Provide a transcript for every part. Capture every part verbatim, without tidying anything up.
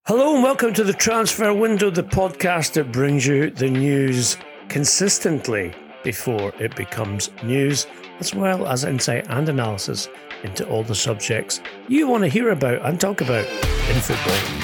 Hello and welcome to the Transfer Window, the podcast that brings you the news consistently before it becomes news, as well as insight and analysis into all the subjects you want to hear about and talk about in football.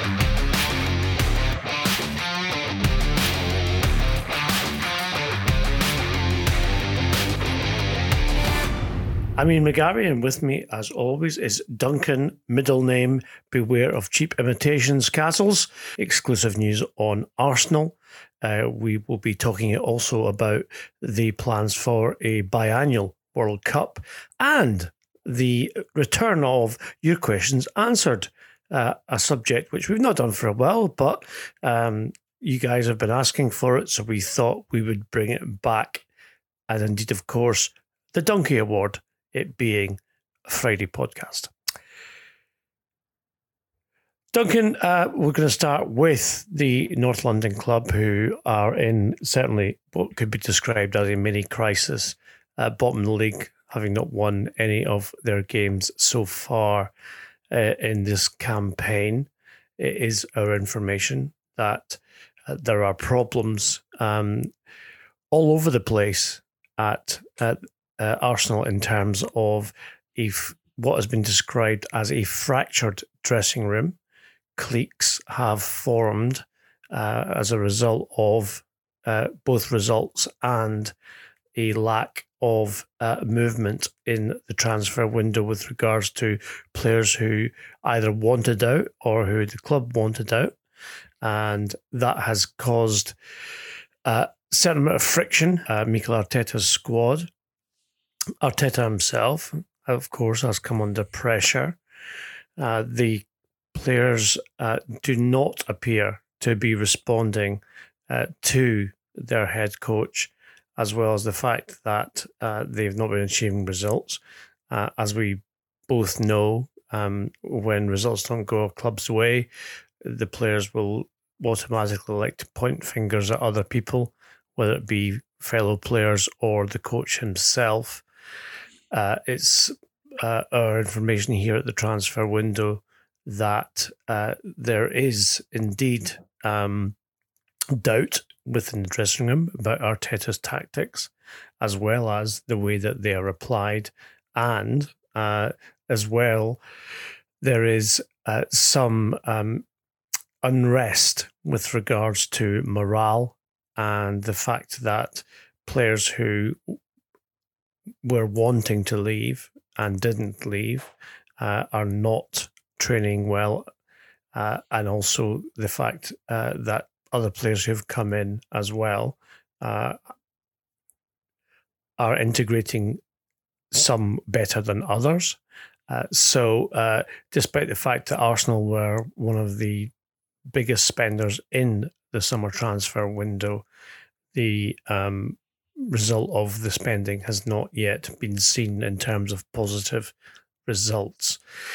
I'm Ian McGarry, and with me, as always, is Duncan, middle name, beware of cheap imitations, Castles, exclusive news on Arsenal. Uh, we will be talking also about the plans for a biannual World Cup and the return of your questions answered, uh, a subject which we've not done for a while, but um, you guys have been asking for it, so we thought we would bring it back. And indeed, of course, the Donkey Award, it being a Friday podcast. Duncan, uh, we're going to start with the North London club, who are in certainly what could be described as a mini crisis, uh, bottom of the league, having not won any of their games so far uh, in this campaign. It is our information that uh, there are problems um, all over the place at at Uh, Arsenal in terms of if what has been described as a fractured dressing room. Cliques have formed uh, as a result of uh, both results and a lack of uh, movement in the transfer window with regards to players who either wanted out or who the club wanted out. And that has caused a certain amount of friction. Uh, Mikel Arteta's squad, Arteta himself, of course, has come under pressure. Uh, the players uh, do not appear to be responding uh, to their head coach, as well as the fact that uh, they've not been achieving results. Uh, as we both know, um, when results don't go a club's way, the players will automatically like to point fingers at other people, whether it be fellow players or the coach himself. Uh, it's uh, our information here at the transfer window that uh, there is indeed um, doubt within the dressing room about Arteta's tactics, as well as the way that they are applied. And uh, as well, there is uh, some um, unrest with regards to morale and the fact that players who were wanting to leave and didn't leave uh, are not training well, uh, and also the fact uh, that other players who've come in as well uh, are integrating, some better than others. Uh, so uh, despite the fact that Arsenal were one of the biggest spenders in the summer transfer window, the um, result of the spending has not yet been seen in terms of positive results.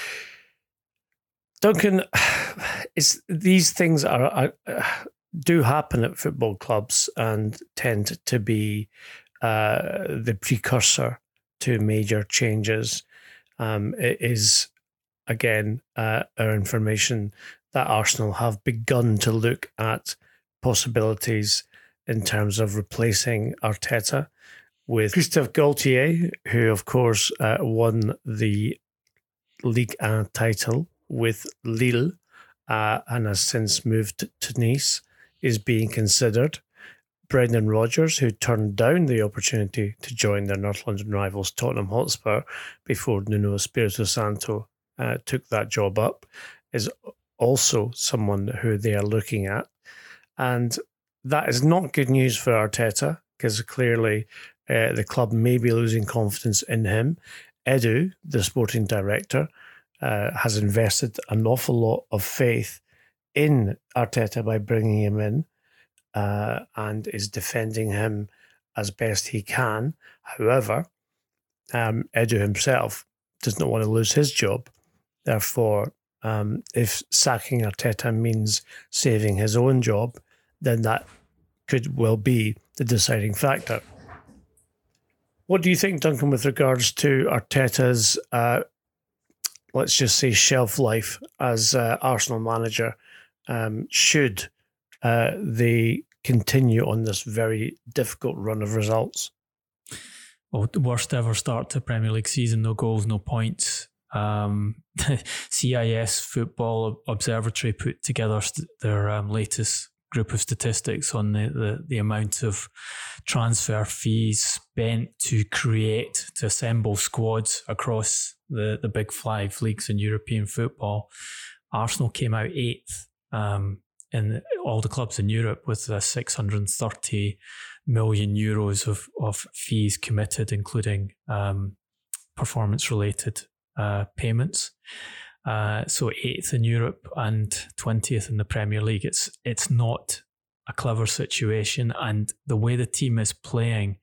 Duncan, it's, these things are, are uh, do happen at football clubs and tend to be uh, the precursor to major changes. Um, it is, again, uh, our information that Arsenal have begun to look at possibilities in terms of replacing Arteta with Christophe Galtier, who, of course, uh, won the Ligue one title with Lille uh, and has since moved to Nice, is being considered. Brendan Rodgers, who turned down the opportunity to join their North London rivals Tottenham Hotspur before Nuno Espirito Santo uh, took that job up, is also someone who they are looking at. And that is not good news for Arteta, because clearly uh, the club may be losing confidence in him. Edu, the sporting director, uh, has invested an awful lot of faith in Arteta by bringing him in uh, and is defending him as best he can. However, um, Edu himself does not want to lose his job. Therefore, um, if sacking Arteta means saving his own job, then that could well be the deciding factor. What do you think, Duncan, with regards to Arteta's uh, let's just say, shelf life as uh, Arsenal manager, um, should uh, they continue on this very difficult run of results? Well, the worst ever start to Premier League season, no goals, no points. Um, C I S Football Observatory put together st- their um, latest group of statistics on the, the, the amount of transfer fees spent to create, to assemble squads across the, the big five leagues in European football. Arsenal came out eighth um, in all the clubs in Europe with uh, six hundred thirty million euros of, of fees committed, including um, performance-related uh, payments. Uh, so eighth in Europe and twentieth in the Premier League. It's it's not a clever situation, and the way the team is playing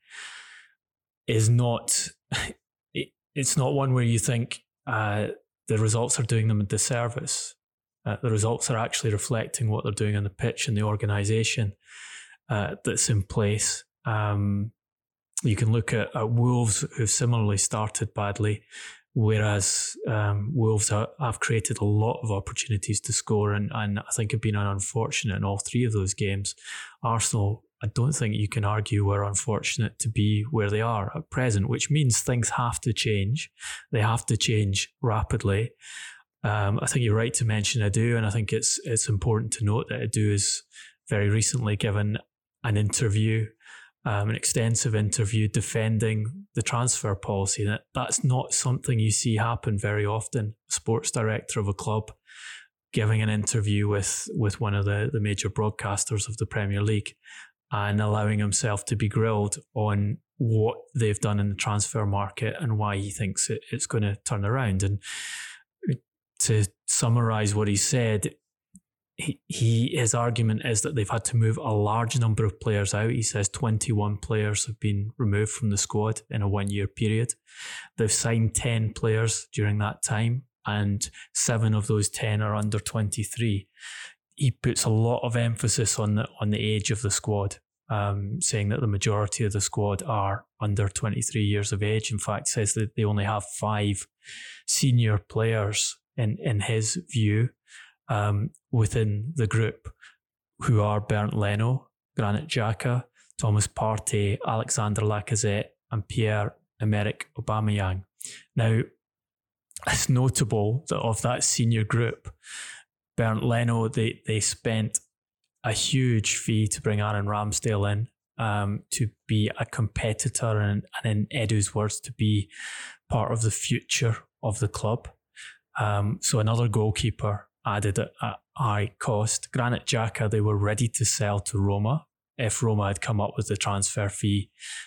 is not. It, it's not one where you think uh, the results are doing them a disservice. Uh, the results are actually reflecting what they're doing on the pitch and the organisation uh, that's in place. Um, you can look at, at Wolves, who've similarly started badly. Whereas um, Wolves are, have created a lot of opportunities to score, and, and I think have been unfortunate in all three of those games. Arsenal, I don't think you can argue, were unfortunate to be where they are at present, which means things have to change. They have to change rapidly. Um, I think you're right to mention Edu, and I think it's it's important to note that Edu has very recently given an interview, Um, an extensive interview defending the transfer policy. That that's not something you see happen very often. A sports director of a club giving an interview with, with one of the, the major broadcasters of the Premier League and allowing himself to be grilled on what they've done in the transfer market and why he thinks it, it's going to turn around. And to summarise what he said, He, he his argument is that they've had to move a large number of players out. He says twenty-one players have been removed from the squad in a one-year period. They've signed ten players during that time, and seven of those ten are under twenty-three. He puts a lot of emphasis on the on the age of the squad, um, saying that the majority of the squad are under twenty-three years of age. In fact, says that they only have five senior players in, in his view. Um, within the group, who are Bernd Leno, Granit Xhaka, Thomas Partey, Alexander Lacazette and Pierre-Emerick Aubameyang. Now, it's notable that of that senior group, Bernd Leno, they, they spent a huge fee to bring Aaron Ramsdale in um, to be a competitor and, and in Edu's words, to be part of the future of the club. Um, so another goalkeeper added at, at high cost. Granit Xhaka, they were ready to sell to Roma if Roma had come up with the transfer fee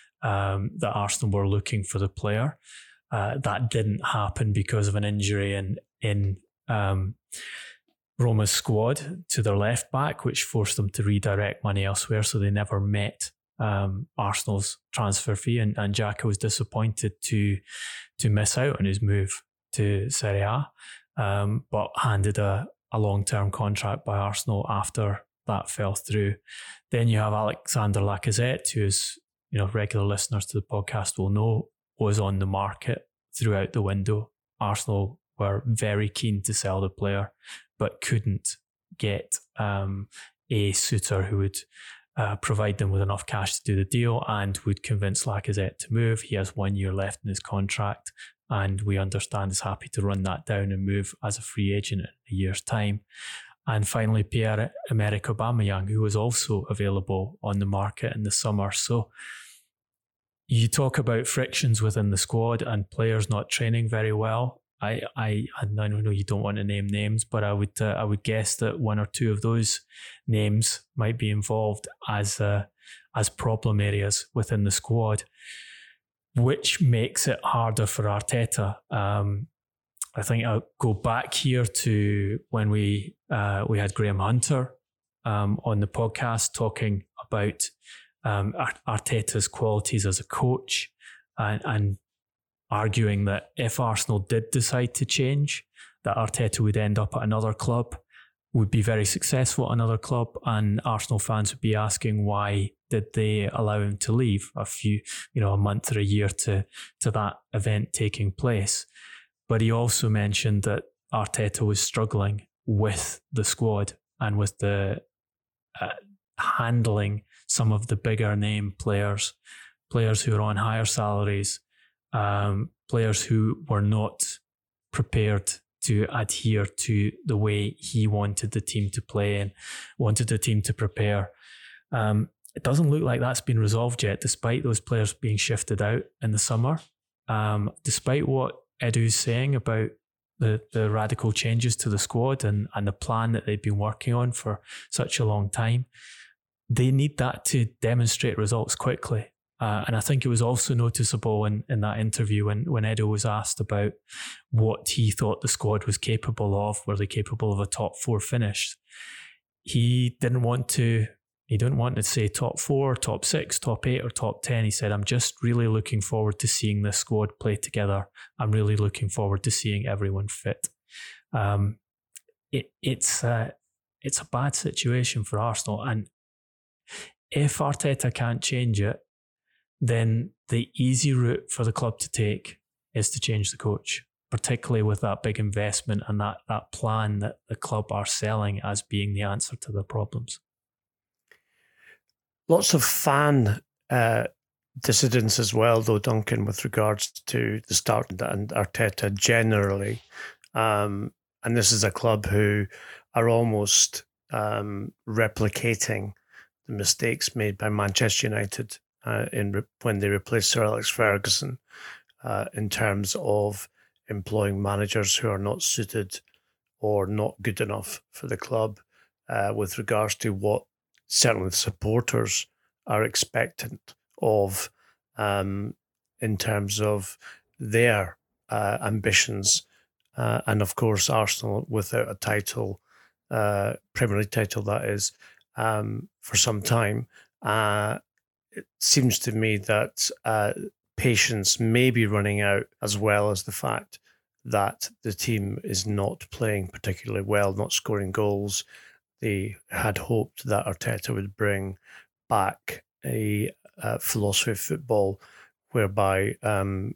um, that Arsenal were looking for the player. Uh, that didn't happen because of an injury in, in um, Roma's squad to their left back, which forced them to redirect money elsewhere, so they never met um, Arsenal's transfer fee, and, and Xhaka was disappointed to, to miss out on his move to Serie A. Um, but handed a, a long-term contract by Arsenal after that fell through. Then you have Alexander Lacazette, who is, you know, regular listeners to the podcast will know, was on the market throughout the window. Arsenal were very keen to sell the player, but couldn't get um, a suitor who would uh, provide them with enough cash to do the deal and would convince Lacazette to move. He has one year left in his contract, and we understand is happy to run that down and move as a free agent in a year's time. And finally, Pierre-Emerick Aubameyang, who was also available on the market in the summer. So you talk about frictions within the squad and players not training very well. I I, I know you don't want to name names, but I would uh, I would guess that one or two of those names might be involved as uh, as problem areas within the squad, which makes it harder for Arteta. Um, I think I'll go back here to when we uh, we had Graham Hunter um, on the podcast talking about um, Arteta's qualities as a coach and, and arguing that if Arsenal did decide to change, that Arteta would end up at another club, would be very successful at another club, and Arsenal fans would be asking why did they allow him to leave a few, you know, a month or a year to to that event taking place. But he also mentioned that Arteta was struggling with the squad and with the uh, handling some of the bigger name players, players who are on higher salaries, um, players who were not prepared to adhere to the way he wanted the team to play and wanted the team to prepare. Um, it doesn't look like that's been resolved yet, despite those players being shifted out in the summer. Um, despite what Edu's saying about the, the radical changes to the squad and, and the plan that they've been working on for such a long time, they need that to demonstrate results quickly. Uh, and I think it was also noticeable in, in that interview when, when Edu was asked about what he thought the squad was capable of, were they capable of a top four finish? He didn't want to, he didn't want to say top four, top six, top eight or top ten. He said, I'm just really looking forward to seeing this squad play together. I'm really looking forward to seeing everyone fit. Um, it, it's, uh, it's a bad situation for Arsenal. And if Arteta can't change it, then the easy route for the club to take is to change the coach, particularly with that big investment and that, that plan that the club are selling as being the answer to their problems. Lots of fan uh, dissidence as well, though, Duncan, with regards to the start and Arteta generally. Um, and this is a club who are almost um, replicating the mistakes made by Manchester United uh, in re- when they replaced Sir Alex Ferguson uh, in terms of employing managers who are not suited or not good enough for the club uh, with regards to what certainly the supporters are expectant of um, in terms of their uh, ambitions. Uh, and of course, Arsenal without a title, uh, Premier League title that is, um, for some time. Uh, it seems to me that uh, patience may be running out, as well as the fact that the team is not playing particularly well, not scoring goals. They had hoped that Arteta would bring back a uh, philosophy of football whereby, um,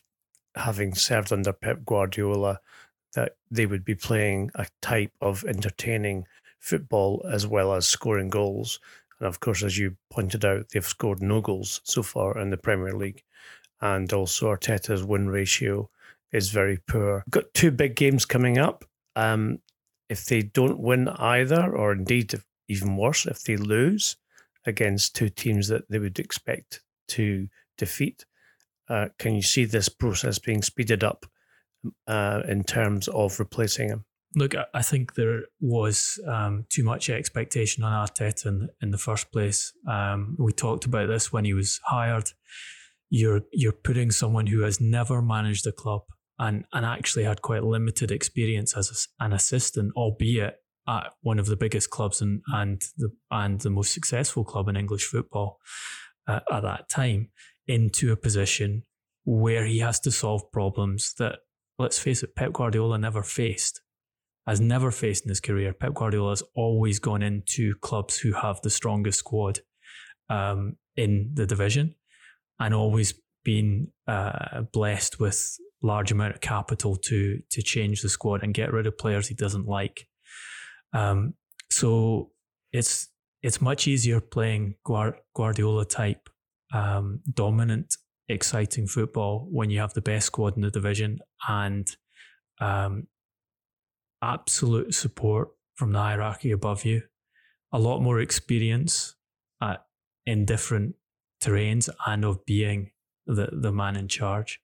having served under Pep Guardiola, that they would be playing a type of entertaining football as well as scoring goals. And of course, as you pointed out, they've scored no goals so far in the Premier League. And also Arteta's win ratio is very poor. Got two big games coming up. Um, if they don't win either, or indeed if, even worse, if they lose against two teams that they would expect to defeat, uh, can you see this process being speeded up uh, in terms of replacing him? Look, I think there was um, too much expectation on Arteta in, in the first place. Um, we talked about this when he was hired. You're you're putting someone who has never managed a club and, and actually had quite limited experience as a, an assistant, albeit at one of the biggest clubs and and the and the most successful club in English football uh, at that time, into a position where he has to solve problems that, let's face it, Pep Guardiola never faced. Has never faced in his career. Pep Guardiola has always gone into clubs who have the strongest squad um, in the division, and always been uh, blessed with large amount of capital to to change the squad and get rid of players he doesn't like. Um, so it's it's much easier playing Guard- Guardiola type um, dominant, exciting football when you have the best squad in the division and um, absolute support from the hierarchy above you, a lot more experience at, in different terrains and of being the, the man in charge,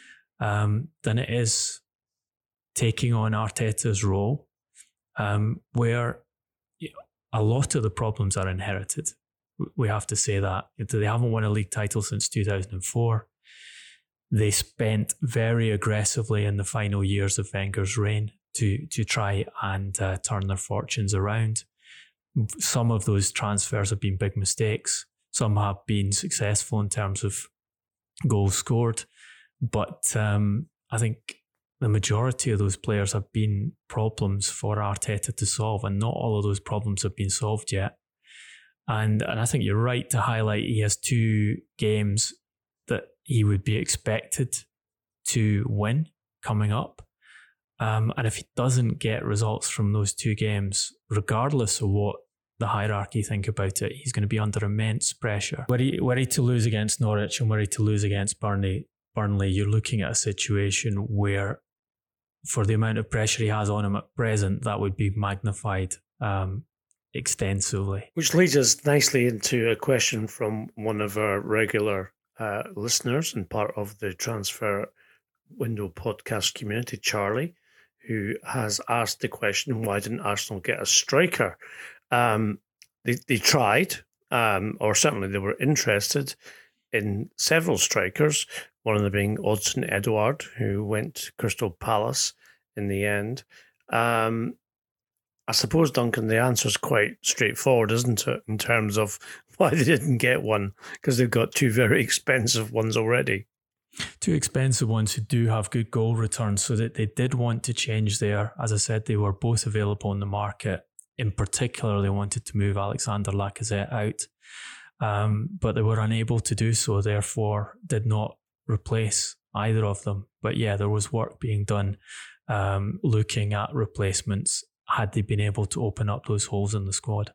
um, than it is taking on Arteta's role, um, where you know, a lot of the problems are inherited. We have to say that. They haven't won a league title since two thousand four. They spent very aggressively in the final years of Wenger's reign to to try and uh, turn their fortunes around. Some of those transfers have been big mistakes. Some have been successful in terms of goals scored. But um, I think the majority of those players have been problems for Arteta to solve, and not all of those problems have been solved yet. And, and I think you're right to highlight he has two games that he would be expected to win. coming up. Um, and if he doesn't get results from those two games, regardless of what the hierarchy think about it, he's going to be under immense pressure. Were he, were he to lose against Norwich and were he to lose against Burnley, Burnley, you're looking at a situation where, for the amount of pressure he has on him at present, that would be magnified um, extensively. Which leads us nicely into a question from one of our regular uh, listeners and part of the Transfer Window podcast community, Charlie, who has asked the question, why didn't Arsenal get a striker? Um, they, they tried, um, or certainly they were interested in several strikers, one of them being Odsonne Edouard, who went to Crystal Palace in the end. Um, I suppose, Duncan, the answer is quite straightforward, isn't it, in terms of why they didn't get one, because they've got two very expensive ones already. Two expensive ones who do have good goal returns, so that they did want to change there. As I said, they were both available on the market. In particular, they wanted to move Alexander Lacazette out, um, but they were unable to do so, therefore did not replace either of them. But yeah, there was work being done um, looking at replacements had they been able to open up those holes in the squad.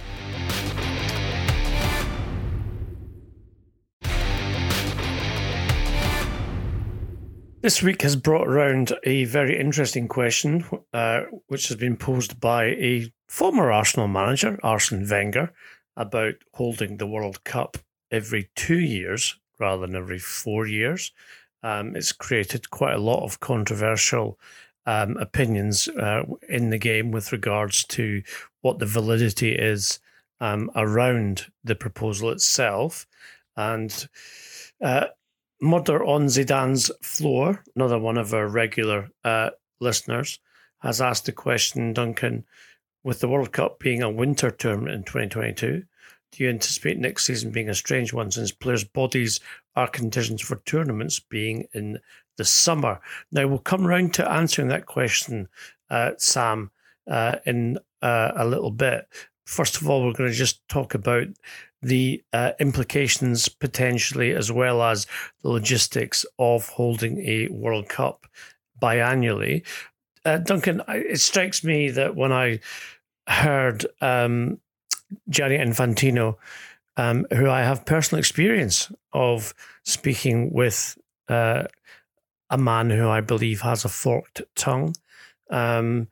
This week has brought around a very interesting question, uh, which has been posed by a former Arsenal manager, Arsene Wenger, about holding the World Cup every two years rather than every four years. Um, it's created quite a lot of controversial um, opinions uh, in the game with regards to what the validity is um, around the proposal itself. And uh, Murder on Zidane's Floor, another one of our regular uh, listeners, has asked the question, Duncan, with the World Cup being a winter tournament in twenty twenty-two, do you anticipate next season being a strange one since players' bodies are conditions for tournaments being in the summer? Now, we'll come round to answering that question, uh, Sam, uh, in uh, a little bit. First of all, we're going to just talk about the uh, implications potentially, as well as the logistics of holding a World Cup biannually. Uh, Duncan, it strikes me that when I heard um, Gianni Infantino, um, who I have personal experience of speaking with uh, a man who I believe has a forked tongue, um,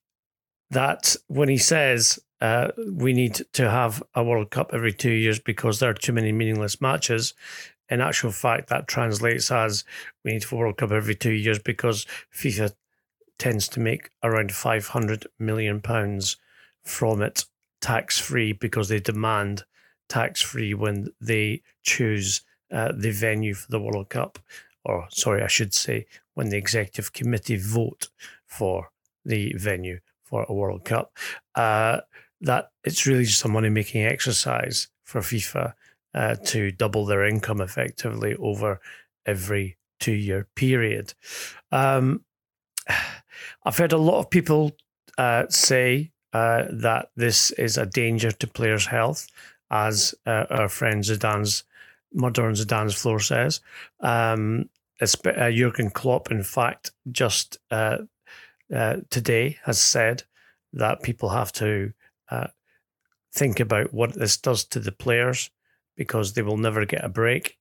that when he says uh, we need to have a World Cup every two years because there are too many meaningless matches, in actual fact, that translates as we need a World Cup every two years because FIFA tends to make around five hundred million pounds from it tax-free because they demand tax-free when they choose uh, the venue for the World Cup. Or, sorry, I should say, when the executive committee vote for the venue for a World Cup. Uh, that it's really just a money-making exercise for FIFA uh, to double their income effectively over every two-year period. Um, I've heard a lot of people uh, say uh, that this is a danger to players' health, as uh, our friend Zidane's Murder on Zidane's Floor says. Um, uh, Jurgen Klopp, in fact, just uh, uh, today has said that people have to uh, think about what this does to the players because they will never get a break.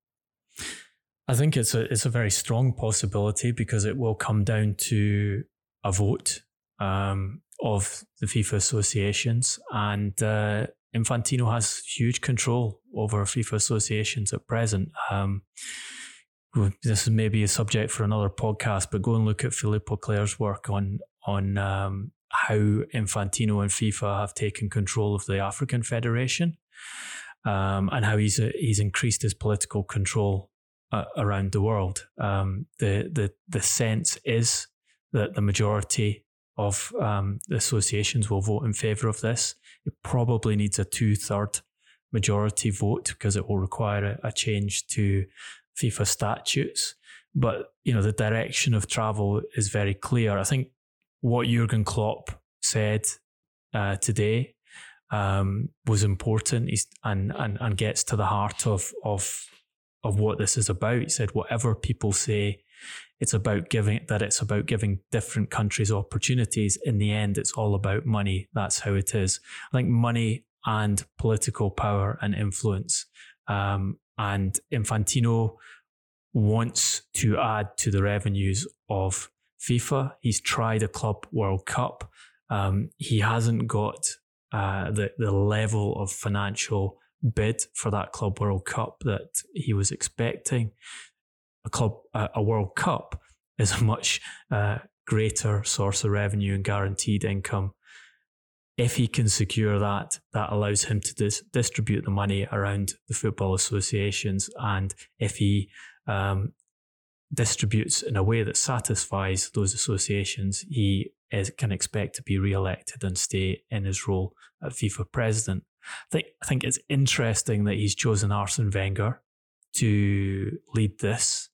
I think it's a it's a very strong possibility because it will come down to a vote um, of the FIFA associations, and uh, Infantino has huge control over FIFA associations at present. Um, this is maybe a subject for another podcast, but go and look at Filippo Claire's work on on um, how Infantino and FIFA have taken control of the African Federation, um, and how he's uh, he's increased his political control uh, around the world. Um, the the the sense is that the majority of um, the associations will vote in favour of this. It probably needs a two-third majority vote because it will require a, a change to FIFA statutes. But, you know, the direction of travel is very clear. I think what Jurgen Klopp said uh, today um, was important He's, and, and and gets to the heart of, of, of what this is about. He said, whatever people say it's about giving that it's about giving different countries opportunities. In the end, it's all about money. That's how it is. I think money and political power and influence. Um, and Infantino wants to add to the revenues of FIFA. He's tried a Club World Cup. Um, he hasn't got uh, the, the level of financial bid for that Club World Cup that he was expecting. A club, uh, a World Cup is a much uh, greater source of revenue and guaranteed income. If he can secure that, that allows him to dis- distribute the money around the football associations. And if he um, distributes in a way that satisfies those associations, he is, can expect to be re-elected and stay in his role as FIFA president. I think, I think it's interesting that he's chosen Arsene Wenger to lead this.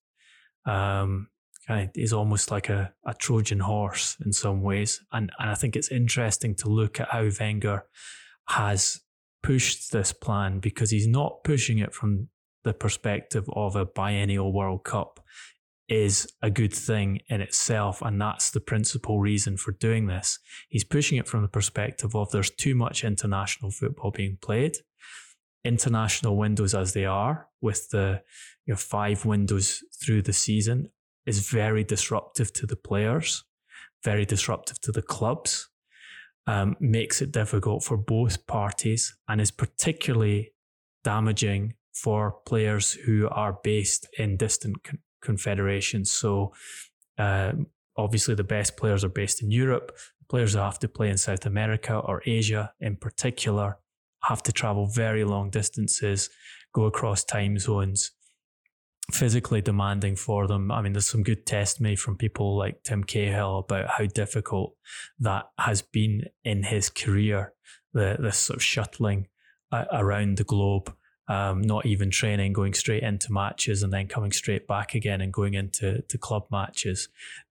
Um, he's almost like a, a Trojan horse in some ways. And, and I think it's interesting to look at how Wenger has pushed this plan, because he's not pushing it from the perspective of a biennial World Cup is a good thing in itself, and that's the principal reason for doing this. He's pushing it from the perspective of there's too much international football being played. International windows as they are, with the you know, five windows through the season, is very disruptive to the players, very disruptive to the clubs, um, makes it difficult for both parties, and is particularly damaging for players who are based in distant con- confederations. So uh, obviously the best players are based in Europe. Players who have to play in South America or Asia in particular have to travel very long distances, go across time zones, physically demanding for them. I mean, there's some good testimony from people like Tim Cahill about how difficult that has been in his career, the this sort of shuttling uh, around the globe, um, not even training, going straight into matches and then coming straight back again and going into to club matches.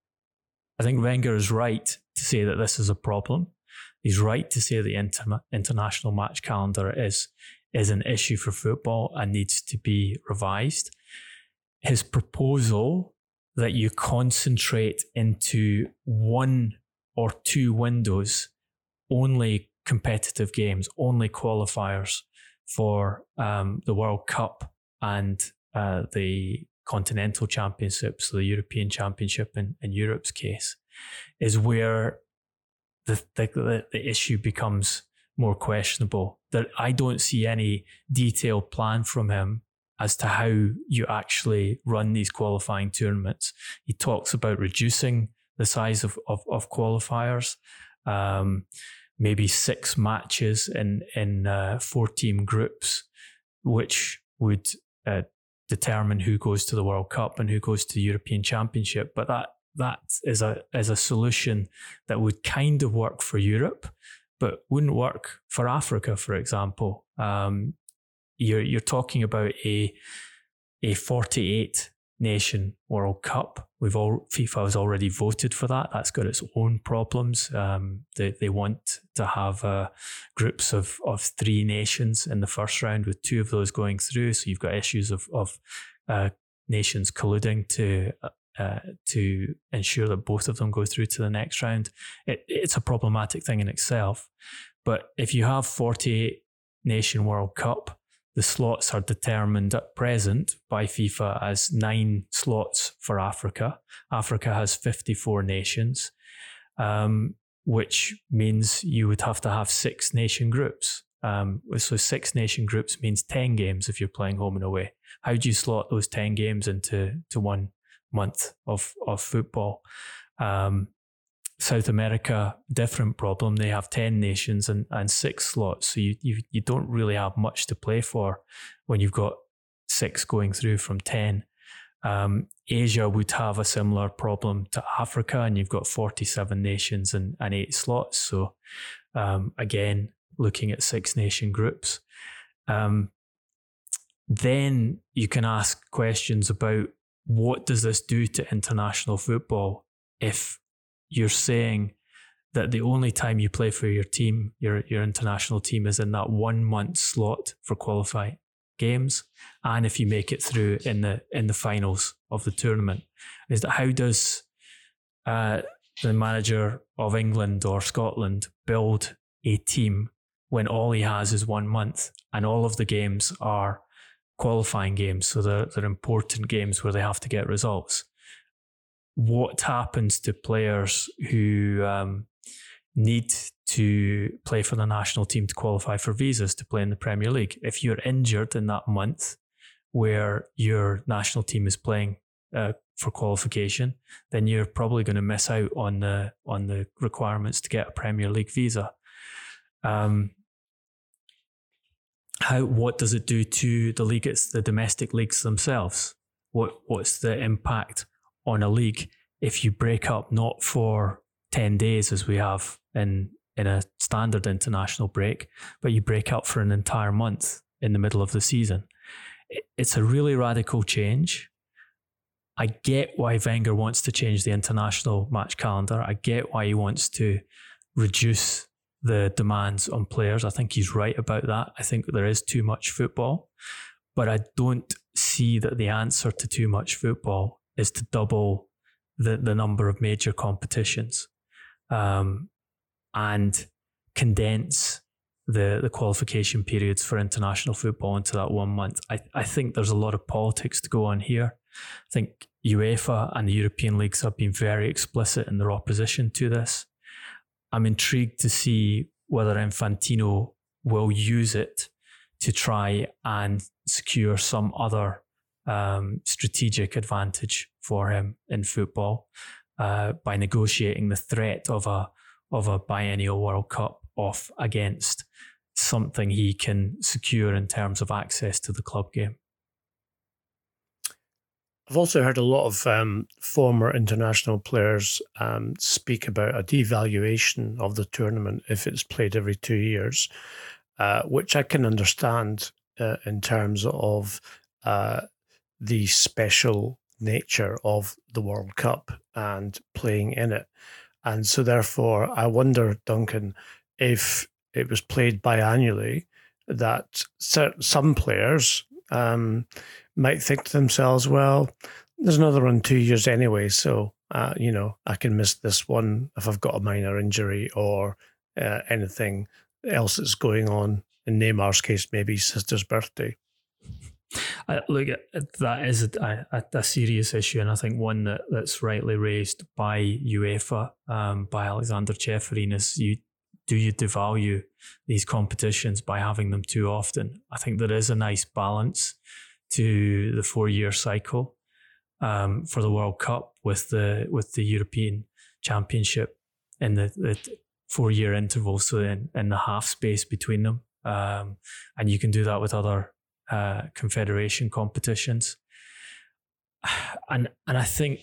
I think Wenger is right to say that this is a problem. He's right to say the inter- international match calendar is, is an issue for football and needs to be revised. His proposal that you concentrate into one or two windows, only competitive games, only qualifiers for um, the World Cup and uh, the Continental Championship, so the European Championship in, in Europe's case, is where the, the, the issue becomes more questionable. That I don't see any detailed plan from him as to how you actually run these qualifying tournaments. He talks about reducing the size of, of, of qualifiers, um, maybe six matches in, in uh, four-team groups, which would uh, determine who goes to the World Cup and who goes to the European Championship. But that that is a is a solution that would kind of work for Europe, but wouldn't work for Africa, for example. Um, You're you're talking about a a forty-eight nation World Cup. We've all FIFA has already voted for that. That's got its own problems. Um, they they want to have uh, groups of of three nations in the first round, with two of those going through. So you've got issues of of uh, nations colluding to uh, to ensure that both of them go through to the next round. It, it's a problematic thing in itself. But if you have forty-eight nation World Cup, the slots are determined at present by FIFA as nine slots for Africa. Africa has fifty-four nations, um, which means you would have to have six nation groups. Um, so six nation groups means ten games if you're playing home and away. How do you slot those ten games into to one month of, of football? Um, South America, different problem. They have ten nations and, and six slots. So you, you you don't really have much to play for when you've got six going through from ten. Um, Asia would have a similar problem to Africa, and you've got forty-seven nations and, and eight slots. So um, again, looking at six nation groups. Um, then you can ask questions about what does this do to international football if you're saying that the only time you play for your team, your your international team, is in that one month slot for qualifying games, and if you make it through in the in the finals of the tournament. Is that how does uh, the manager of England or Scotland build a team when all he has is one month and all of the games are qualifying games, so they're, they're important games where they have to get results? What happens to players who um, need to play for the national team to qualify for visas to play in the Premier League? If you're injured in that month where your national team is playing uh, for qualification, then you're probably going to miss out on the on the requirements to get a Premier League visa. Um, how what does it do to the league? It's the domestic leagues themselves. What what's the impact on a league if you break up not for ten days as we have in in a standard international break, but you break up for an entire month in the middle of the season? It's a really radical change. I get why Wenger wants to change the international match calendar. I get why he wants to reduce the demands on players. I think he's right about that. I think there is too much football, but I don't see that the answer to too much football is to double the, the number of major competitions um, and condense the, the qualification periods for international football into that one month. I, I think there's a lot of politics to go on here. I think UEFA and the European leagues have been very explicit in their opposition to this. I'm intrigued to see whether Infantino will use it to try and secure some other um, strategic advantage for him in football uh, by negotiating the threat of a of a biennial World Cup off against something he can secure in terms of access to the club game. I've also heard a lot of um, former international players um, speak about a devaluation of the tournament if it's played every two years, uh, which I can understand uh, in terms of uh, the special nature of the World Cup and playing in it. And so therefore, I wonder, Duncan, if it was played biannually, that some players um, might think to themselves, well, there's another one two years anyway, so, uh, you know, I can miss this one if I've got a minor injury or uh, anything else that's going on. In Neymar's case, maybe his sister's birthday. I, look, that is a, a, a serious issue, and I think one that, that's rightly raised by UEFA, um, by Alexander Ceferin, is you do you devalue these competitions by having them too often? I think there is a nice balance to the four-year cycle um, for the World Cup with the with the European Championship in the, the four-year interval, so in, in the half space between them, um, and you can do that with other uh, confederation competitions, and and I think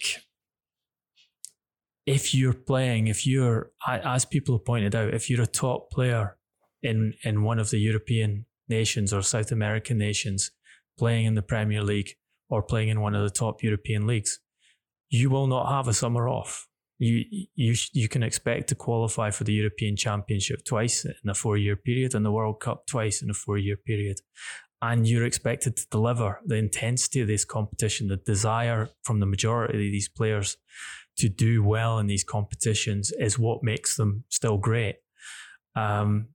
if you're playing, if you're, as people have pointed out, if you're a top player in, in one of the European nations or South American nations playing in the Premier League or playing in one of the top European leagues, you will not have a summer off. You you you can expect to qualify for the European Championship twice in a four-year period and the World Cup twice in a four-year period. And you're expected to deliver the intensity of this competition, the desire from the majority of these players to do well in these competitions is what makes them still great. Um,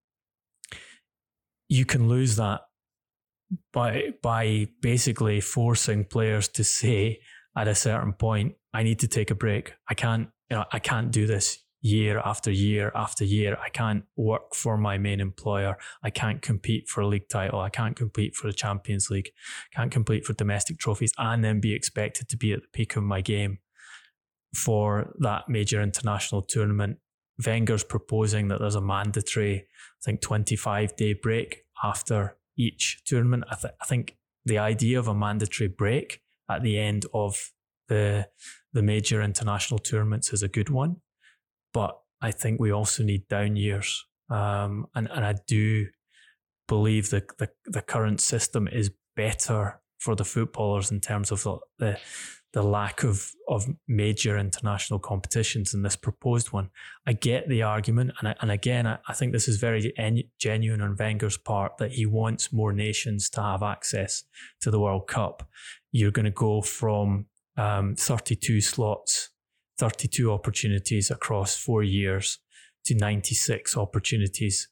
you can lose that by by basically forcing players to say at a certain point, I need to take a break. I can't, you know, I can't do this year after year after year. I can't work for my main employer. I can't compete for a league title. I can't compete for the Champions League. Can't compete for domestic trophies and then be expected to be at the peak of my game for that major international tournament. Wenger's proposing that there's a mandatory, I think, twenty-five day break after each tournament. I, th- I think the idea of a mandatory break at the end of the the major international tournaments is a good one, but I think we also need down years. Um, and, and I do believe that the, the current system is better for the footballers in terms of the, the the lack of, of major international competitions in this proposed one. I get the argument. And, I, and again, I, I think this is very en- genuine on Wenger's part, that he wants more nations to have access to the World Cup. You're going to go from um, thirty-two slots, thirty-two opportunities across four years to ninety-six opportunities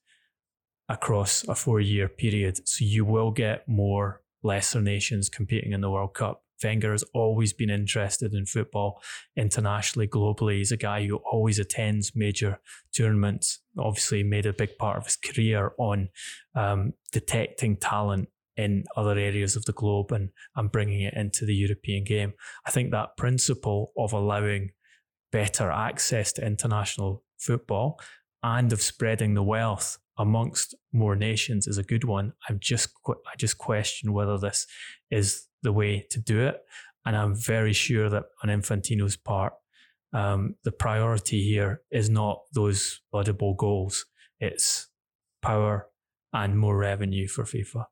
across a four-year period. So you will get more lesser nations competing in the World Cup. Wenger has always been interested in football internationally, globally. He's a guy who always attends major tournaments. Obviously made a big part of his career on um, detecting talent in other areas of the globe and, and bringing it into the European game. I think that principle of allowing better access to international football and of spreading the wealth amongst more nations is a good one. I'm just I just question whether this is the way to do it, and I'm very sure that on Infantino's part, um, the priority here is not those laudable goals. It's power and more revenue for FIFA.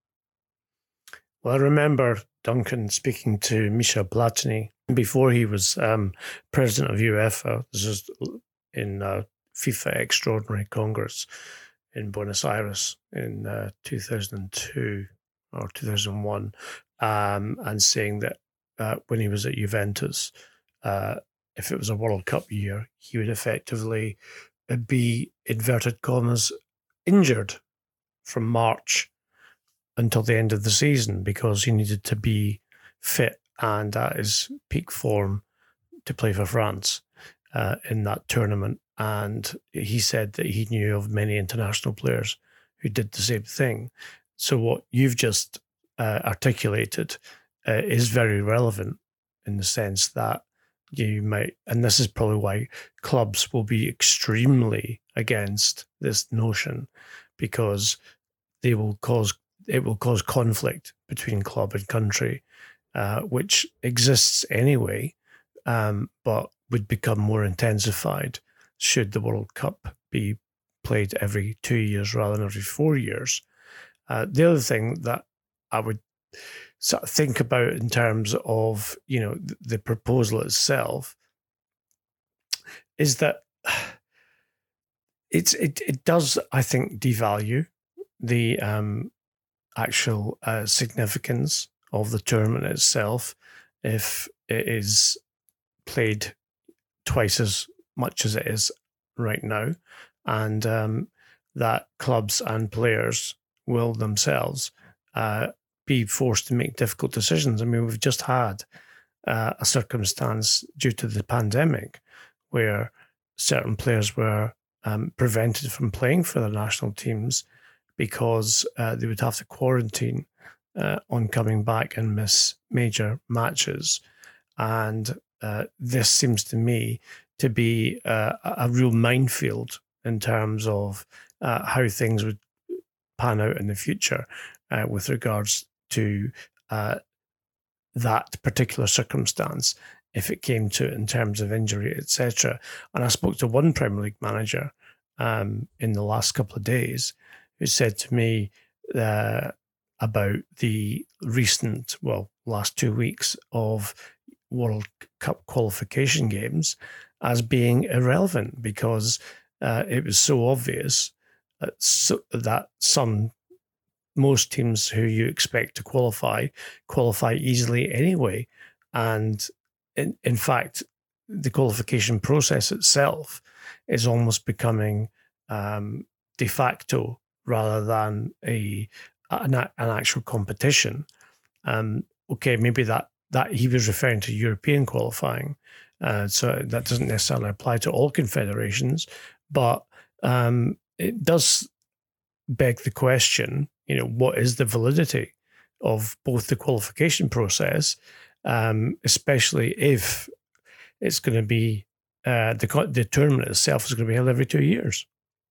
Well, I remember Duncan speaking to Michel Platini before he was um, president of UEFA. This is in uh, FIFA Extraordinary Congress in Buenos Aires in uh, two thousand two or two thousand one, um, and saying that uh, when he was at Juventus, uh, if it was a World Cup year, he would effectively be, inverted commas, injured from March until the end of the season because he needed to be fit and at his peak form to play for France uh, in that tournament. And he said that he knew of many international players who did the same thing. So what you've just uh, articulated uh, is very relevant in the sense that you might, and this is probably why clubs will be extremely against this notion, because they will cause it will cause conflict between club and country, uh, which exists anyway, um, but would become more intensified should the World Cup be played every two years rather than every four years. Uh, the other thing that I would sort of think about in terms of, you know, the, the proposal itself is that it's it it does, I think, devalue the um, actual uh, significance of the tournament itself if it is played twice as much as it is right now, and um, that clubs and players will themselves uh, be forced to make difficult decisions. I mean, we've just had uh, a circumstance due to the pandemic where certain players were um, prevented from playing for their national teams because uh, they would have to quarantine uh, on coming back and miss major matches. And uh, this seems to me to be uh, a real minefield in terms of uh, how things would pan out in the future uh, with regards to uh, that particular circumstance, if it came to it in terms of injury, et cetera. And I spoke to one Premier League manager um, in the last couple of days who said to me uh, about the recent, well, last two weeks of World Cup qualification games as being irrelevant because uh, it was so obvious that, so, that some, most teams who you expect to qualify, qualify easily anyway. And in, in fact, the qualification process itself is almost becoming um, de facto rather than a an, an actual competition. Um, okay, maybe that that he was referring to European qualifying, uh, so that doesn't necessarily apply to all confederations, but um, it does beg the question, you know, what is the validity of both the qualification process, um, especially if it's going to be, uh, the, the tournament itself is going to be held every two years.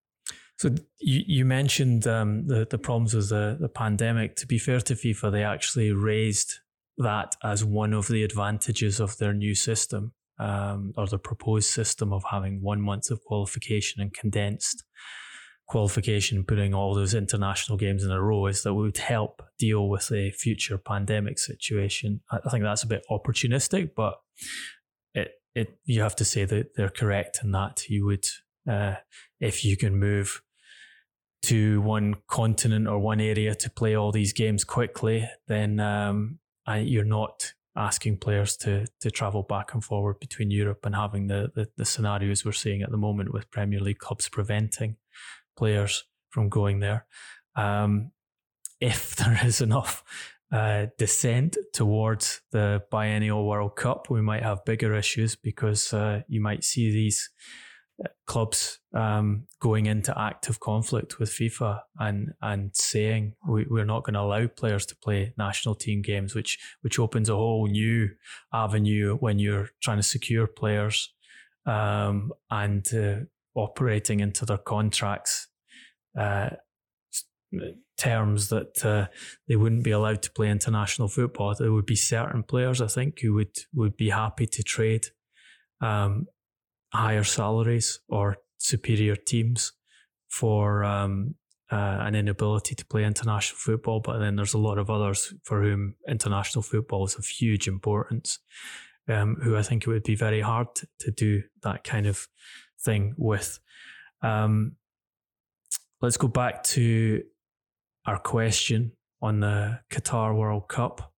So you, you mentioned um, the, the problems with the, the pandemic. To be fair to FIFA, they actually raised that as one of the advantages of their new system, um, or the proposed system of having one month of qualification and condensed qualification, putting all those international games in a row, is that we would help deal with a future pandemic situation. I think that's a bit opportunistic, but it it you have to say that they're correct in that you would, uh, if you can move to one continent or one area to play all these games quickly, then um, I, you're not asking players to to travel back and forward between Europe and having the, the the scenarios we're seeing at the moment with Premier League clubs preventing players from going there. Um, if there is enough uh, dissent towards the biennial World Cup, we might have bigger issues, because uh, you might see these clubs um, going into active conflict with FIFA and and saying we, we're not going to allow players to play national team games, which which opens a whole new avenue when you're trying to secure players um, and uh, operating into their contracts uh, terms that uh, they wouldn't be allowed to play international football. There would be certain players, I think, who would, would be happy to trade um, higher salaries or superior teams for um, uh, an inability to play international football. But then there's a lot of others for whom international football is of huge importance, um, who I think it would be very hard to, to do that kind of thing with. Um, let's go back to our question on the Qatar World Cup,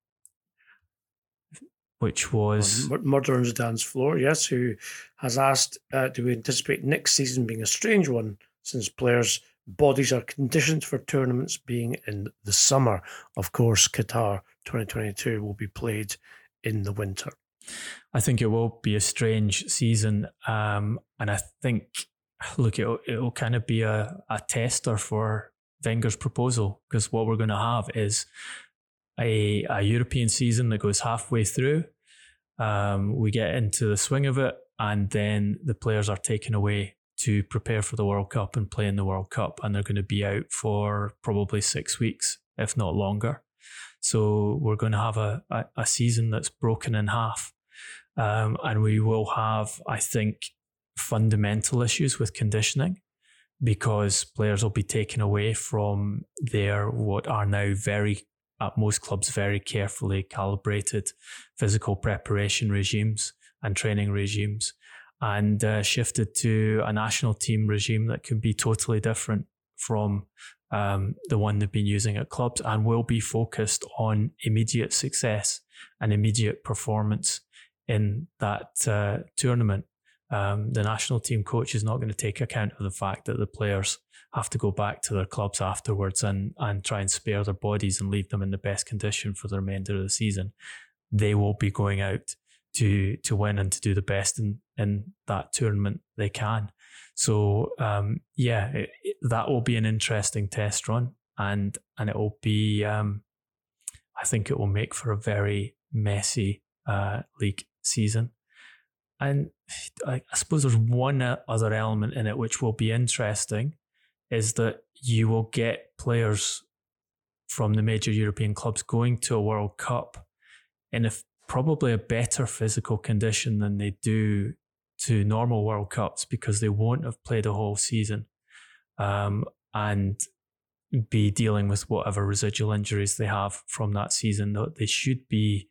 which was... Murder on the Dance Floor, yes, who has asked, uh, do we anticipate next season being a strange one, since players' bodies are conditioned for tournaments being in the summer? Of course, Qatar twenty twenty-two will be played in the winter. I think it will be a strange season, um, and I think, look, it'll, it'll kind of be a, a tester for Wenger's proposal, because what we're going to have is a, a European season that goes halfway through. Um, we get into the swing of it, and then the players are taken away to prepare for the World Cup and play in the World Cup, and they're going to be out for probably six weeks, if not longer. So we're going to have a, a, a season that's broken in half. Um, and we will have, I think, fundamental issues with conditioning, because players will be taken away from their, what are now very, at most clubs, very carefully calibrated physical preparation regimes and training regimes, and uh, shifted to a national team regime that could be totally different from um, the one they've been using at clubs, and will be focused on immediate success and immediate performance in that uh, tournament. Um, the national team coach is not going to take account of the fact that the players have to go back to their clubs afterwards and, and try and spare their bodies and leave them in the best condition for the remainder of the season. They will be going out to to win and to do the best in, in that tournament they can. So, um, yeah, it, it, that will be an interesting test run, and, and it will be, um, I think it will make for a very messy uh, league season. And I, I suppose there's one other element in it which will be interesting, is that you will get players from the major European clubs going to a World Cup in a, probably a better physical condition than they do to normal World Cups, because they won't have played a whole season um, and be dealing with whatever residual injuries they have from that season. They should be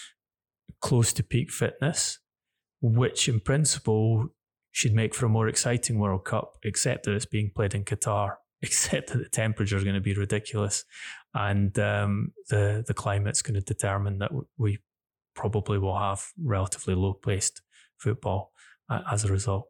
close to peak fitness, which in principle should make for a more exciting World Cup, except that it's being played in Qatar, except that the temperature is going to be ridiculous, and um, the, the climate's going to determine that we probably will have relatively low-paced football uh, as a result.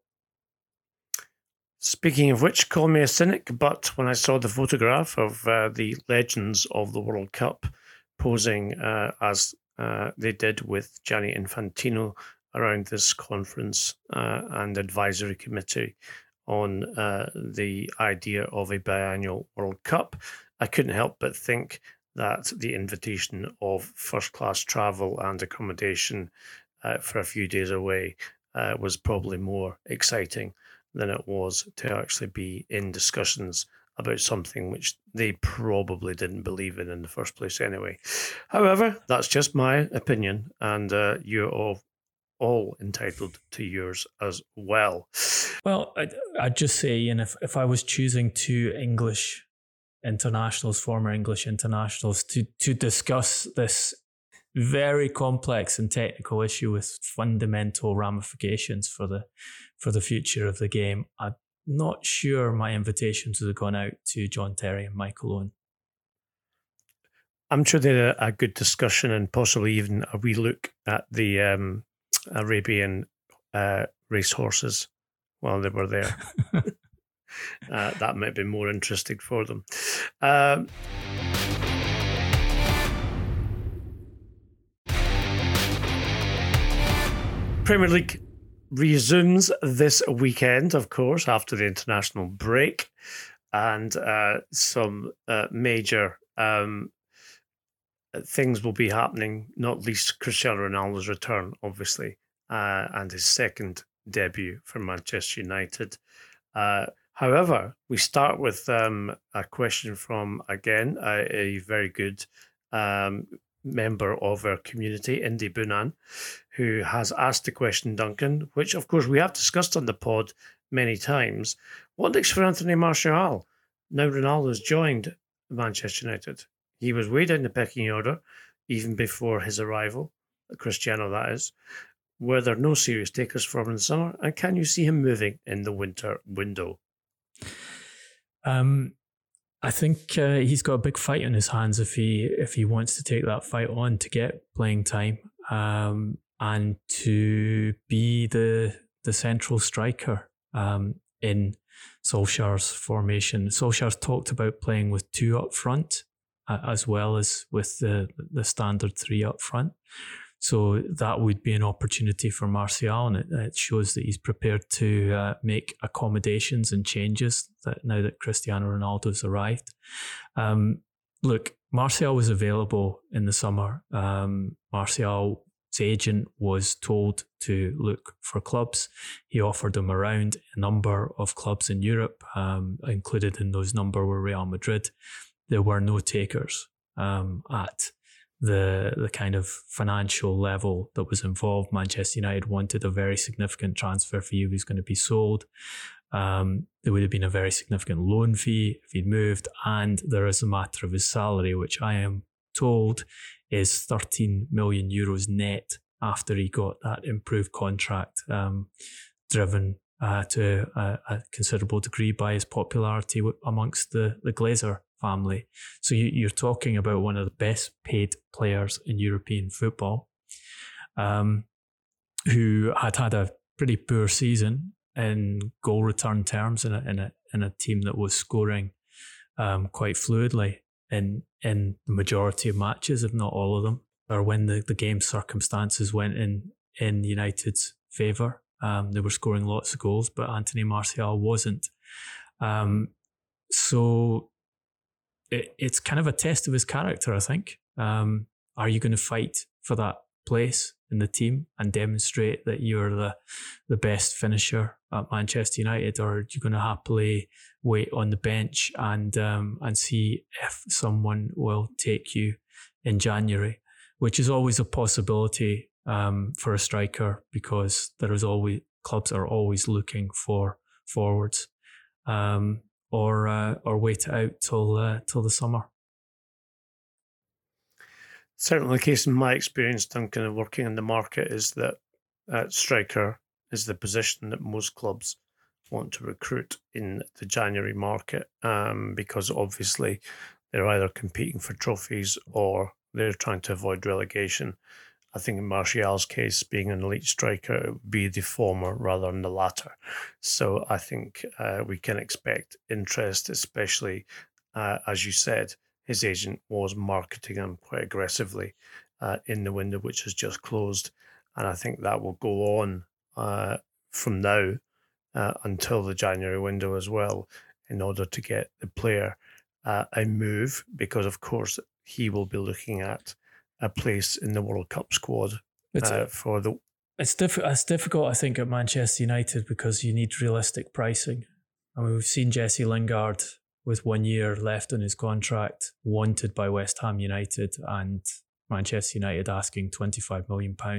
Speaking of which, call me a cynic, but when I saw the photograph of uh, the legends of the World Cup posing uh, as uh, they did with Gianni Infantino around this conference uh, and advisory committee on uh, the idea of a biannual World Cup, I couldn't help but think that the invitation of first-class travel and accommodation uh, for a few days away uh, was probably more exciting than it was to actually be in discussions about something which they probably didn't believe in in the first place anyway. However, that's just my opinion, and uh, you're all all entitled to yours as well. Well, I'd, I'd just say, Ian, if, if I was choosing two English internationals, former English internationals, to, to discuss this very complex and technical issue with fundamental ramifications for the for the future of the game, I'm not sure my invitations would have gone out to John Terry and Michael Owen. I'm sure they had a, a good discussion and possibly even a wee look at the um, Arabian uh, racehorses while they were there. uh, that might be more interesting for them. Um, Premier League resumes this weekend, of course, after the international break, and uh, some uh, major um, things will be happening, not least Cristiano Ronaldo's return, obviously, uh, and his second debut for Manchester United. Uh, however, we start with um, a question from, again, a, a very good um, member of our community, Indy Bunan, who has asked the question, Duncan, which, of course, we have discussed on the pod many times. What next for Anthony Martial? Now Ronaldo's joined Manchester United. He was way down the pecking order, even before his arrival, Cristiano, that is. Were there no serious takers for him in the summer? And can you see him moving in the winter window? Um, I think uh, he's got a big fight on his hands if he if he wants to take that fight on to get playing time um, and to be the the central striker um, in Solskjaer's formation. Solskjaer's talked about playing with two up front uh, as well as with the the standard three up front. So that would be an opportunity for Martial, and it, it shows that he's prepared to uh, make accommodations and changes that now that Cristiano Ronaldo's arrived. Um, look, Martial was available in the summer. Um, Martial's agent was told to look for clubs. He offered him around a number of clubs in Europe. Um, included in those number were Real Madrid. There were no takers um, at the the kind of financial level that was involved. Manchester United wanted a very significant transfer fee if he was going to be sold. Um, there would have been a very significant loan fee if he'd moved, and there is a matter of his salary, which I am told is thirteen million euros net after he got that improved contract, um, driven uh, to a, a considerable degree by his popularity amongst the, the Glazer family. So you, you're talking about one of the best paid players in European football, um, who had had a pretty poor season in goal return terms in a in a, in a team that was scoring um, quite fluidly in in the majority of matches, if not all of them, or when the, the game circumstances went in in United's favour. Um, they were scoring lots of goals, but Anthony Martial wasn't. Um, so it, it's kind of a test of his character, I think. Um, are you going to fight for that place in the team and demonstrate that you're the the best finisher at Manchester United, or are you going to happily wait on the bench and um, and see if someone will take you in January, which is always a possibility um, for a striker, because there is always clubs are always looking for forwards, um, or uh, or wait it out till uh, till the summer. Certainly the case in my experience, Duncan, of working in the market, is that uh, striker is the position that most clubs want to recruit in the January market, um, because obviously they're either competing for trophies or they're trying to avoid relegation. I think in Martial's case, being an elite striker, it would be the former rather than the latter. So I think uh, we can expect interest, especially, uh, as you said, his agent was marketing him quite aggressively uh, in the window, which has just closed. And I think that will go on uh, from now uh, until the January window as well, in order to get the player uh, a move, because, of course, he will be looking at a place in the World Cup squad uh, for the... It's, diff- it's difficult, I think, at Manchester United, because you need realistic pricing. I mean, we've seen Jesse Lingard with one year left on his contract, wanted by West Ham United, and Manchester United asking twenty-five million pounds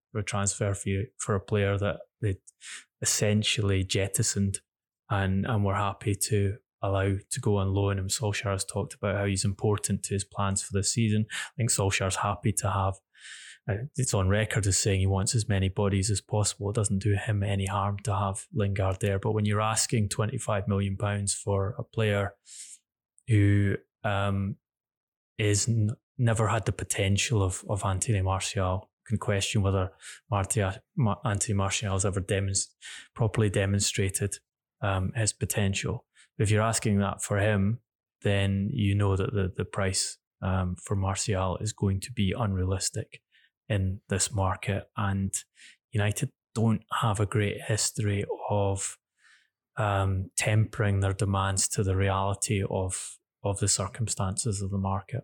for a transfer fee for a player that they essentially jettisoned and, and were happy to allow to go on loan. And Solskjaer has talked about how he's important to his plans for this season. I think Solskjaer's happy to have, uh, it's on record as saying he wants as many bodies as possible. It doesn't do him any harm to have Lingard there. But when you're asking twenty-five million pounds for a player who um, is n- never had the potential of, of Anthony Martial, can question whether Marti- Ma- Anthony Martial has ever demonst- properly demonstrated um, his potential. If you're asking that for him, then you know that the, the price um, for Martial is going to be unrealistic in this market. And United don't have a great history of um, tempering their demands to the reality of, of the circumstances of the market.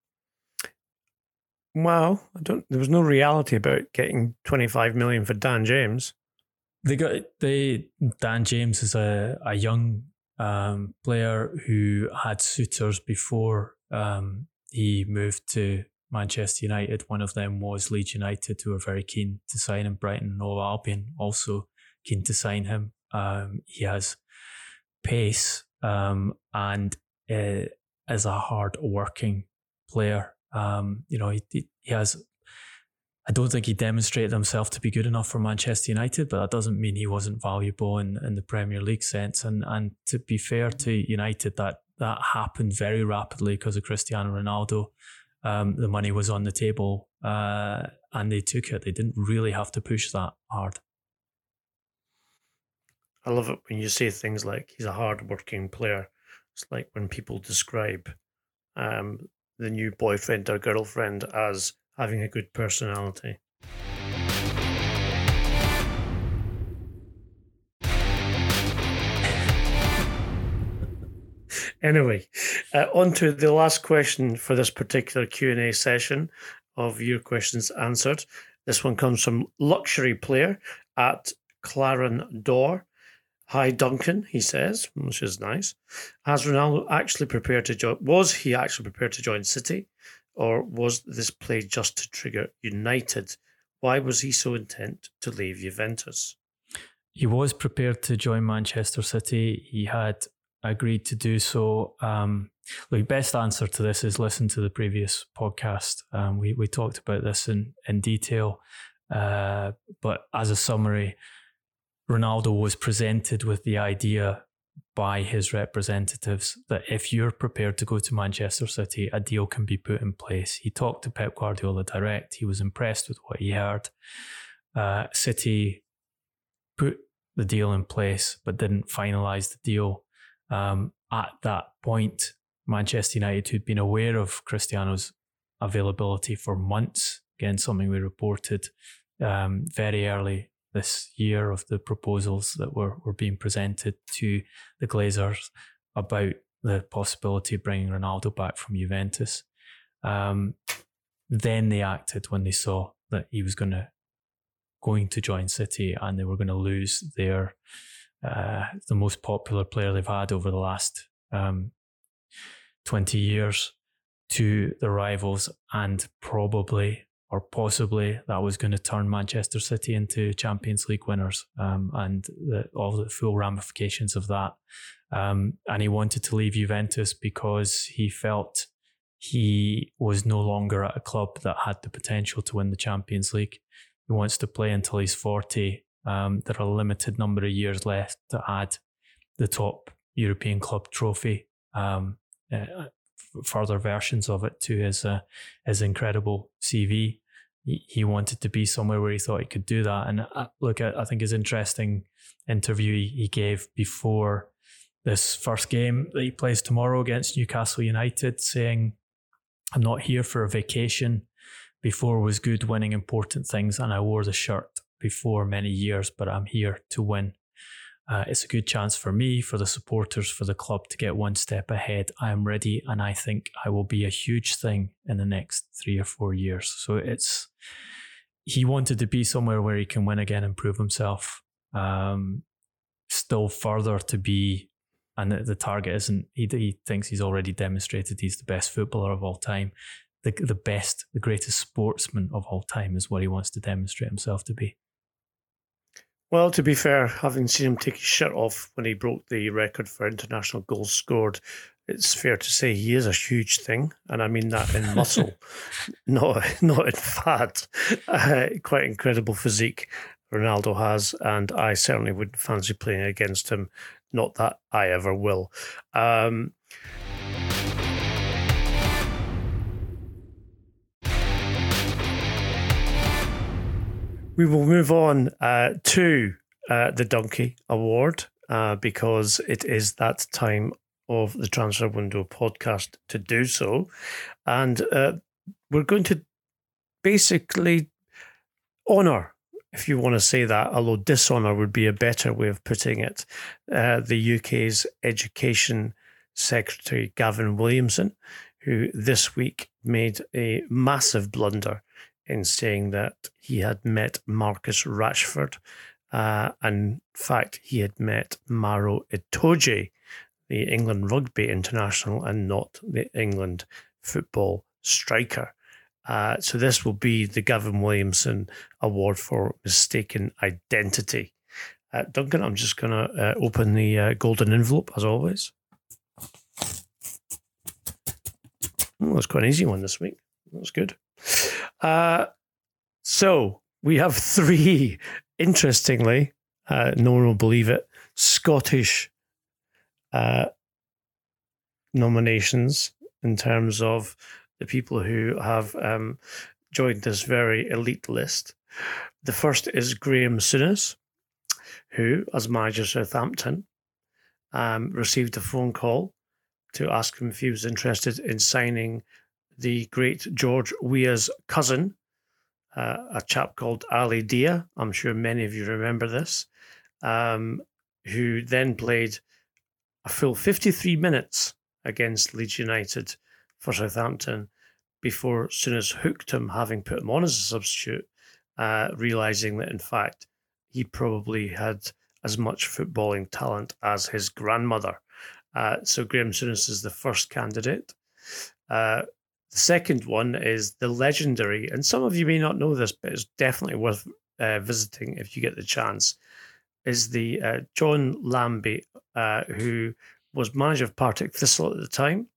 Well, I don't. There was no reality about getting twenty-five million for Dan James. They got they Dan James is a a young um, player who had suitors before um, he moved to Manchester United. One of them was Leeds United, who were very keen to sign him. Brighton and Hove Albion also keen to sign him. Um, he has pace um, and uh, is a hard working player. Um, you know, he, he has, I don't think he demonstrated himself to be good enough for Manchester United, but that doesn't mean he wasn't valuable in, in the Premier League sense. And and to be fair to United, that that happened very rapidly because of Cristiano Ronaldo. Um, the money was on the table uh, and they took it. They didn't really have to push that hard. I love it when you say things like he's a hard-working player. It's like when people describe um, the new boyfriend or girlfriend as having a good personality. Anyway, uh, on to the last question for this particular Q and A session of Your Questions Answered. This one comes from Luxury Player at Claren Door. Hi, Duncan, he says, which is nice. Has Ronaldo actually prepared to join? Was he actually prepared to join City? Or was this play just to trigger United? Why was he so intent to leave Juventus? He was prepared to join Manchester City. He had agreed to do so. Um, the best answer to this is listen to the previous podcast. Um, we, we talked about this in, in detail. Uh, but as a summary, Ronaldo was presented with the idea by his representatives that if you're prepared to go to Manchester City, a deal can be put in place. He talked to Pep Guardiola direct. He was impressed with what he heard. Uh, City put the deal in place, but didn't finalise the deal. Um, at that point, Manchester United, who'd been aware of Cristiano's availability for months, again, something we reported um, very early this year of the proposals that were, were being presented to the Glazers about the possibility of bringing Ronaldo back from Juventus. Um, then they acted when they saw that he was going to going to join City and they were going to lose their uh, the most popular player they've had over the last um, twenty years to the rivals, and probably or possibly that was going to turn Manchester City into Champions League winners um, and the, all the full ramifications of that. Um, and he wanted to leave Juventus because he felt he was no longer at a club that had the potential to win the Champions League. He wants to play until he's forty. Um, there are a limited number of years left to add the top European club trophy, um, uh, further versions of it to his uh, his incredible C V. He, he wanted to be somewhere where he thought he could do that. And uh, look, I, I think his interesting interview he, he gave before this first game that he plays tomorrow against Newcastle United, saying, "I'm not here for a vacation. Before was good, winning important things, and I wore the shirt before many years, but I'm here to win. Uh, it's a good chance for me, for the supporters, for the club to get one step ahead. I am ready, and I think I will be a huge thing in the next three or four years." So it's he wanted to be somewhere where he can win again and prove himself. Um, still further to be, and the, the target isn't, he, he thinks he's already demonstrated he's the best footballer of all time. the the best, the greatest sportsman of all time is what he wants to demonstrate himself to be. Well, to be fair, having seen him take his shirt off when he broke the record for international goals scored, it's fair to say he is a huge thing, and I mean that in muscle, not not in fat. Uh, quite incredible physique Ronaldo has, and I certainly wouldn't fancy playing against him. Not that I ever will. Um, we will move on uh, to uh, the Donkey Award uh, because it is that time of the Transfer Window podcast to do so. And uh, we're going to basically honour, if you want to say that, although dishonour would be a better way of putting it, uh, the U K's Education Secretary, Gavin Williamson, who this week made a massive blunder in saying that he had met Marcus Rashford. Uh, and in fact, he had met Maro Itoje, the England rugby international, and not the England football striker. Uh, so this will be the Gavin Williamson Award for Mistaken Identity. Uh, Duncan, I'm just going to uh, open the uh, golden envelope, as always. Oh, that's quite an easy one this week. That's good. Uh, so we have three, interestingly, uh, no one will believe it, Scottish uh, nominations in terms of the people who have um, joined this very elite list. The first is Graham Souness, who, as manager of Southampton, um, received a phone call to ask him if he was interested in signing the great George Weah's cousin, uh, a chap called Ali Dia. I'm sure many of you remember this, um, who then played a full fifty-three minutes against Leeds United for Southampton before Souness hooked him, having put him on as a substitute, uh, realising that, in fact, he probably had as much footballing talent as his grandmother. Uh, so Graham Souness is the first candidate. Uh, the second one is the legendary, and some of you may not know this, but it's definitely worth uh, visiting if you get the chance, is the uh, John Lambie, uh, who was manager of Partick Thistle at the time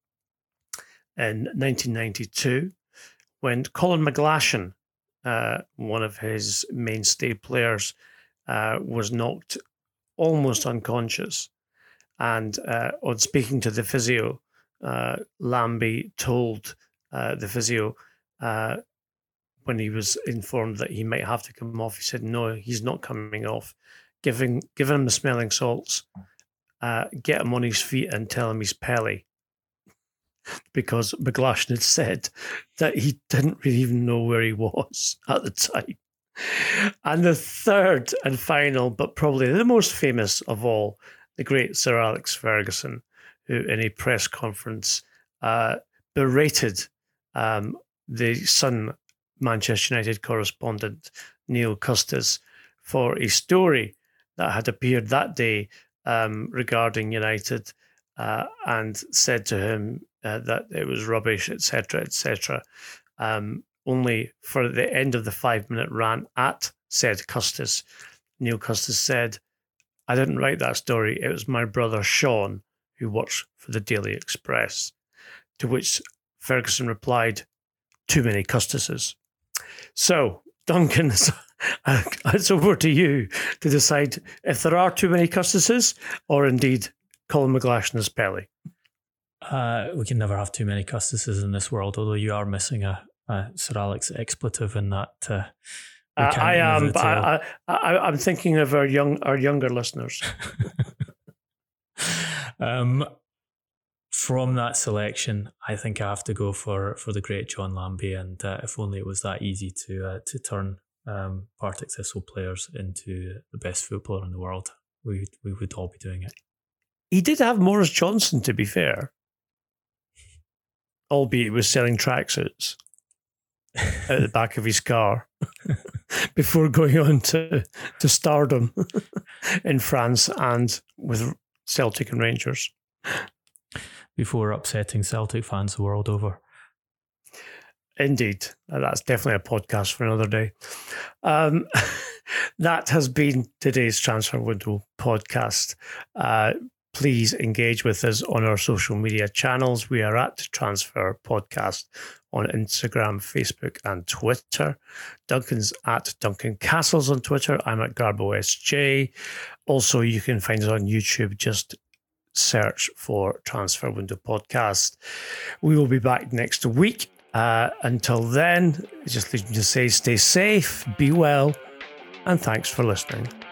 in nineteen ninety-two, when Colin McGlashan, uh, one of his mainstay players, uh, was knocked almost unconscious. And uh, on speaking to the physio, uh, Lambie told uh, the physio uh, when he was informed that he might have to come off, he said, no, he's not coming off. Giving, giving him the smelling salts, uh, get him on his feet and tell him he's Pelly. Because McGlashan had said that he didn't really even know where he was at the time. And the third and final, but probably the most famous of all, the great Sir Alex Ferguson, who in a press conference uh, berated um, the Sun Manchester United correspondent Neil Custis for a story that had appeared that day um, regarding United, uh, and said to him uh, that it was rubbish, et cetera, et cetera. Um, only for the end of the five-minute rant at said Custis, Neil Custis said, I didn't write that story. It was my brother Sean, who works for the Daily Express. To which Ferguson replied, too many Custises. So, Duncan, it's over to you to decide if there are too many Custises or indeed Colin McGlashan is Pelly. Uh, we can never have too many Custises in this world, although you are missing a, a Sir Alex expletive in that. Uh, uh, I am, but I, I, I, I'm thinking of our young, our younger listeners. um, from that selection, I think I have to go for, for the great John Lambie, and uh, if only it was that easy to uh, to turn um, Partick Thistle players into the best footballer in the world, we we would all be doing it. He did have Morris Johnson, to be fair, albeit he was selling tracksuits at the back of his car before going on to, to stardom in France and with Celtic and Rangers. Before upsetting Celtic fans the world over. Indeed. That's definitely a podcast for another day. Um, that has been today's Transfer Window podcast. Uh, please engage with us on our social media channels. We are at Transfer Podcast on Instagram, Facebook, and Twitter. Duncan's at Duncan Castles on Twitter. I'm at Garbo S J. Also, you can find us on YouTube. Just search for Transfer Window Podcast. We will be back next week. Uh, until then, just leave me to say stay safe, be well, and thanks for listening.